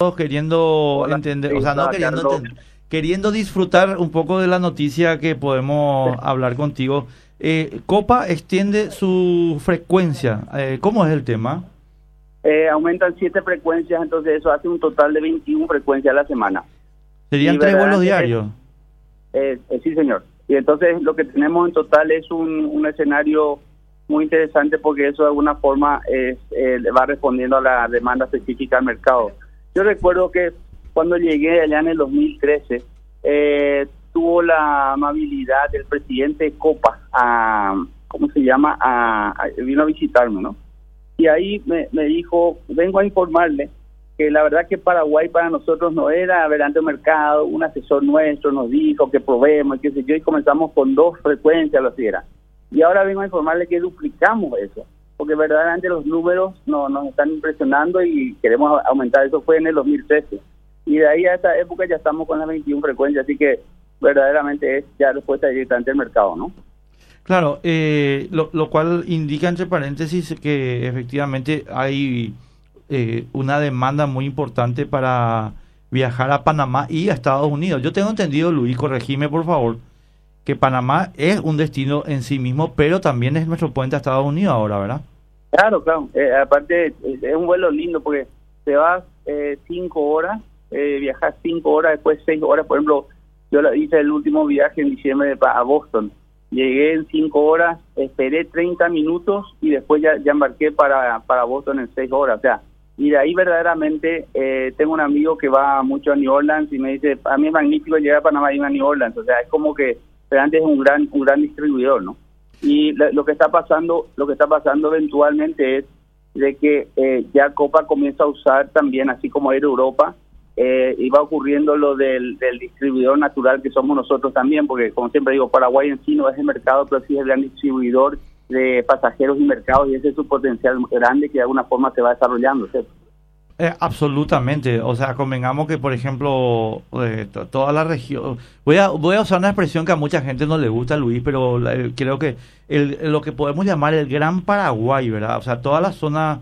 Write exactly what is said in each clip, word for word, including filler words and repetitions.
nosotros queriendo Hola, entender, sí, o sea, no hola, queriendo Carlos. entender, queriendo disfrutar un poco de la noticia que podemos hablar contigo. Eh, Copa extiende su frecuencia. Eh, ¿Cómo es el tema? Eh, aumentan siete frecuencias, entonces eso hace un total de veintiuna frecuencias a la semana. Serían Y tres vuelos verdaderamente, diarios. eh, eh, sí, señor. Y entonces lo que tenemos en total es un, un escenario muy interesante porque eso de alguna forma es, eh, va respondiendo a la demanda específica del mercado. Yo recuerdo que cuando llegué allá en el dos mil trece, eh, tuvo la amabilidad del presidente de Copa, a, ¿cómo se llama? A, a- vino a visitarme, ¿no? Y ahí me, me dijo, vengo a informarle que la verdad que Paraguay para nosotros no era adelante mercado, un asesor nuestro nos dijo que probemos y qué sé yo, y comenzamos con dos frecuencias, lo así era. Y ahora vengo a informarle que duplicamos eso, porque verdaderamente los números no, nos están impresionando y queremos a- aumentar. Eso fue en el dos mil trece. Y de ahí a esta época ya estamos con las veintiuna frecuencias, así que verdaderamente es ya respuesta directamente del mercado, ¿no? Claro, eh, lo, lo cual indica entre paréntesis que efectivamente hay eh, una demanda muy importante para viajar a Panamá y a Estados Unidos. Yo tengo entendido, Luis, corregime por favor, que Panamá es un destino en sí mismo, pero también es nuestro puente a Estados Unidos ahora, ¿verdad? Claro, claro. Eh, aparte, eh, es un vuelo lindo porque te vas eh, cinco horas, eh, viajas cinco horas, después seis horas. Por ejemplo, yo la- hice el último viaje en diciembre pa- a Boston. Llegué en cinco horas, esperé treinta minutos y después ya, ya embarqué para, para Boston en seis horas. O sea, y de ahí verdaderamente eh, tengo un amigo que va mucho a New Orleans y me dice, a mí es magnífico llegar a Panamá y ir a New Orleans. O sea, es como que realmente es un gran, un gran distribuidor, ¿no? Y lo, lo que está pasando lo que está pasando eventualmente es de que eh, ya Copa comienza a usar también, así como Air Europa, eh, y va ocurriendo lo del, del distribuidor natural que somos nosotros también, porque como siempre digo, Paraguay en sí no es el mercado, pero sí es el gran distribuidor de pasajeros y mercados, y ese es su potencial grande que de alguna forma se va desarrollando, ¿cierto? Eh, absolutamente, o sea, convengamos que, por ejemplo, eh, to- toda la región, voy a voy a usar una expresión que a mucha gente no le gusta, Luis, pero la- eh, creo que el, lo que podemos llamar el Gran Paraguay, ¿verdad? O sea, toda la zona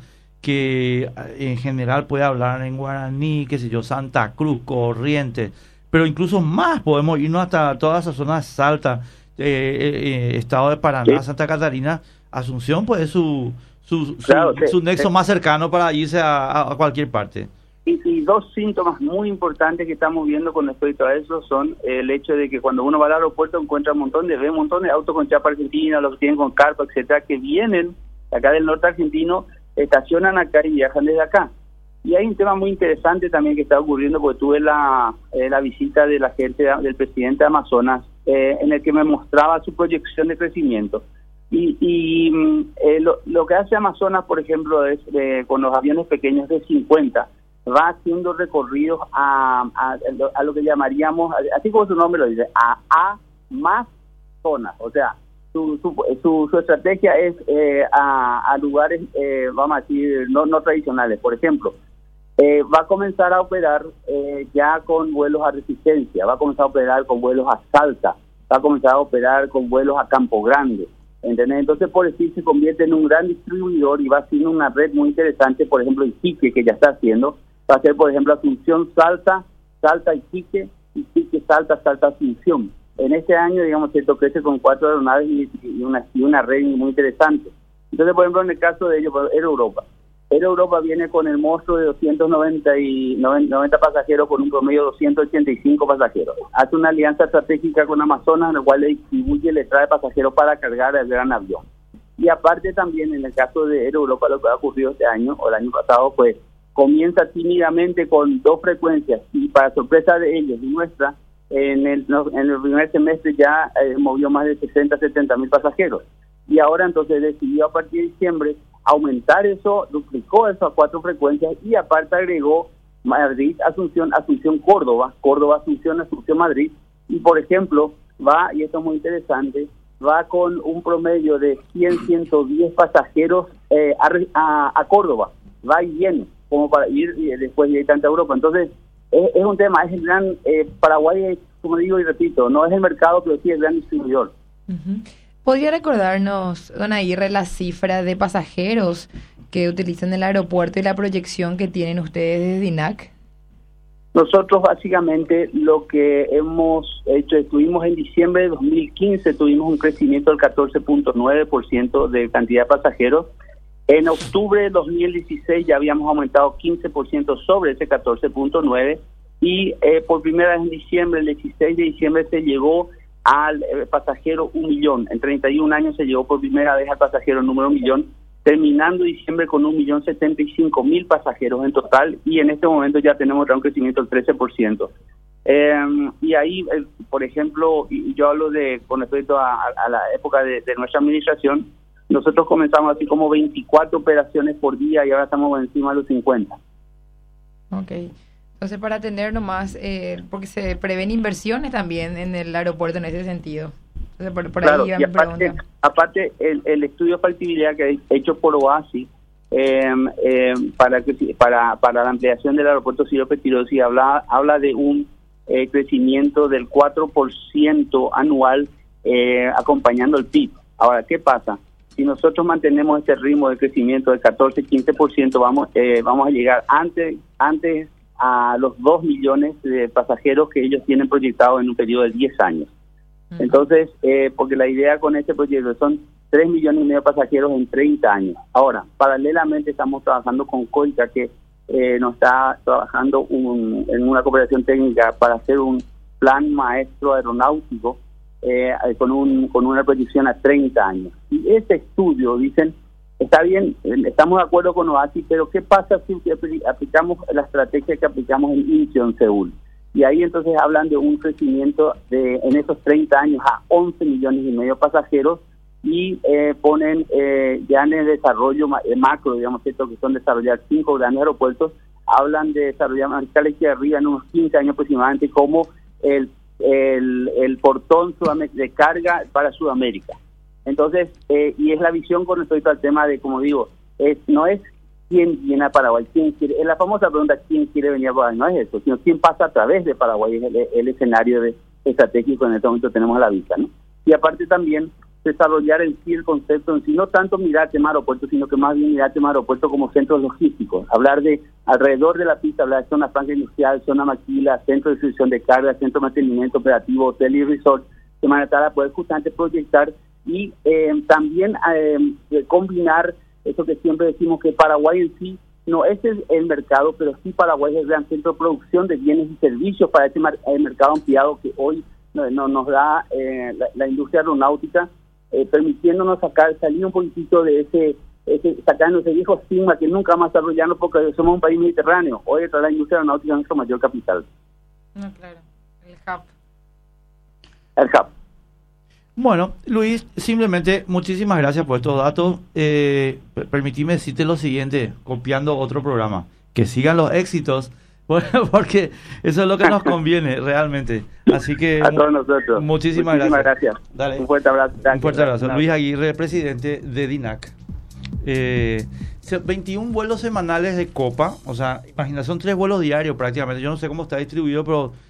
que eh, en general puede hablar en guaraní, qué sé yo, Santa Cruz, Corrientes, pero incluso más podemos irnos hasta toda esa zona de Salta, eh, eh, eh, estado de Paraná, Sí. Santa Catarina, Asunción, pues es su su, Claro, su, sí, su nexo sí. más cercano para irse a, a- a cualquier parte. Y, y dos síntomas muy importantes que estamos viendo con respecto a eso son el hecho de que cuando uno va al aeropuerto encuentra un montón de, ve un montón de autos con chapa argentina, los que tienen con carpa, etcétera, que vienen acá del norte argentino, estacionan acá y viajan desde acá. Y hay un tema muy interesante también que está ocurriendo, porque tuve la, eh, la visita de la gente, del presidente de Amazonas, eh, en el que me mostraba su proyección de crecimiento. Y, y mm, eh, lo, lo que hace Amazonas, por ejemplo, es eh, con los aviones pequeños de cincuenta, va haciendo recorridos a, a, a lo que llamaríamos, así como su nombre lo dice, a, a más zonas. O sea, su, su, su, su estrategia es eh, a, a lugares, eh, vamos a decir, no, no tradicionales. Por ejemplo, eh, va a comenzar a operar eh, ya con vuelos a Resistencia, va a comenzar a operar con vuelos a Salta, va a comenzar a operar con vuelos a Campo Grande. ¿Entendés? Entonces, por decir, se convierte en un gran distribuidor y va haciendo una red muy interesante, por ejemplo, Iquique, que ya está haciendo, va a ser, por ejemplo, Asunción, Salta, Salta, Iquique, Iquique, Salta, Salta, Asunción. En este año, digamos, cierto, crece con cuatro aeronaves y, y, una, y una red muy interesante. Entonces, por ejemplo, en el caso de ellos, Air Europa. Air Europa viene con el monstruo de doscientos noventa, y noventa pasajeros con un promedio de doscientos ochenta y cinco pasajeros. Hace una alianza estratégica con Amazonas, en la cual le distribuye, le trae pasajeros para cargar el gran avión. Y aparte también, en el caso de Air Europa, lo que ha ocurrido este año, o el año pasado, pues comienza tímidamente con dos frecuencias, y para sorpresa de ellos y nuestra, en el, en el primer semestre ya eh, movió más de sesenta, setenta mil pasajeros. Y ahora entonces decidió a partir de diciembre aumentar eso, duplicó eso a cuatro frecuencias y aparte agregó Madrid, Asunción, Asunción, Córdoba, Córdoba, Asunción, Asunción, Madrid. Y por ejemplo, va, y esto es muy interesante, va con un promedio de cien, ciento diez pasajeros eh, a, a, a Córdoba, va y viene, como para ir y después directamente a Europa. Entonces, es, es un tema, es el gran, eh, Paraguay, como digo y repito, no es el mercado, pero sí es el gran distribuidor. Uh-huh. ¿Podría recordarnos, don Aguirre, la cifra de pasajeros que utilizan el aeropuerto y la proyección que tienen ustedes desde D I N A C? Nosotros básicamente lo que hemos hecho, estuvimos en diciembre de dos mil quince, tuvimos un crecimiento del catorce punto nueve por ciento de cantidad de pasajeros. En octubre de dos mil dieciséis ya habíamos aumentado quince por ciento sobre ese catorce punto nueve y eh, por primera vez en diciembre, el dieciséis de diciembre, se llegó al eh, pasajero un millón. En treinta y un años se llegó por primera vez al pasajero número un millón, terminando diciembre con un millón setenta y cinco mil pasajeros en total, y en este momento ya tenemos un crecimiento del trece por ciento. Eh, y ahí, eh, por ejemplo, y yo hablo de con respecto a, a la época de, de nuestra administración, nosotros comenzamos así como veinticuatro operaciones por día y ahora estamos encima de los cincuenta. Ok. Entonces, para atender nomás, eh, porque se prevén inversiones también en el aeropuerto en ese sentido. Entonces, por, por claro, ahí y aparte, aparte el, el estudio de factibilidad que he hecho por OASI eh, eh, para, que, para para la ampliación del aeropuerto Ciro Pettirossi habla, habla de un eh, crecimiento del cuatro por ciento anual eh, acompañando el P I B. Ahora, ¿qué pasa? Si nosotros mantenemos este ritmo de crecimiento del catorce a quince por ciento, vamos eh, vamos a llegar antes antes a los dos millones de pasajeros que ellos tienen proyectados en un periodo de diez años. Uh-huh. Entonces, eh, porque la idea con este proyecto son tres millones y medio de pasajeros en treinta años. Ahora, paralelamente estamos trabajando con COICA, que eh, nos está trabajando un, en una cooperación técnica para hacer un plan maestro aeronáutico eh, con un con una proyección a treinta años. Y este estudio, dicen, está bien, estamos de acuerdo con OASI, pero ¿qué pasa si aplicamos la estrategia que aplicamos en Incheon, Seúl? Y ahí entonces hablan de un crecimiento de en esos treinta años a once millones y medio de pasajeros y eh, ponen eh, ya en el desarrollo macro, digamos, cierto, que son desarrollar cinco grandes aeropuertos, hablan de desarrollar Mariscal Echeverría en unos quince años aproximadamente como el, el, el portón de carga para Sudamérica. Entonces, eh, y es la visión con respecto al tema de, como digo, es no es quién viene a Paraguay, quién quiere, es la famosa pregunta, quién quiere venir a Paraguay, no es eso, sino quién pasa a través de Paraguay, es el, el escenario de estratégico en este momento tenemos a la vista, ¿no? Y aparte también desarrollar en sí el concepto en sí, no tanto mirar tema aeropuerto, sino que más bien mirar tema aeropuerto como centros logísticos, hablar de alrededor de la pista, hablar de zona franca industrial, zona maquila, centro de distribución de carga, centro de mantenimiento operativo, hotel y resort, de manera tal a poder justamente proyectar y eh, también eh, combinar eso que siempre decimos, que Paraguay en sí no es el, el mercado, pero sí Paraguay es el gran centro de producción de bienes y servicios para ese mar, el mercado ampliado que hoy no, no, nos da eh, la, la industria aeronáutica, eh, permitiéndonos sacar, salir un poquitito de ese, ese sacarnos ese viejo estigma que nunca más desarrollarnos porque somos un país mediterráneo. Hoy detrás de la industria aeronáutica es nuestro mayor capital. No, claro, el hub. El hub. Bueno, Luis, simplemente muchísimas gracias por estos datos. Eh, permitime decirte lo siguiente, copiando otro programa, que sigan los éxitos, porque eso es lo que nos conviene realmente. Así que a todos nosotros. Muchísimas, muchísimas gracias. gracias. Dale. Un fuerte abrazo. Un fuerte abrazo. Luis Aguirre, presidente de D I N A C. Eh, veintiún vuelos semanales de Copa, o sea, imagina, son tres vuelos diarios prácticamente. Yo no sé cómo está distribuido, pero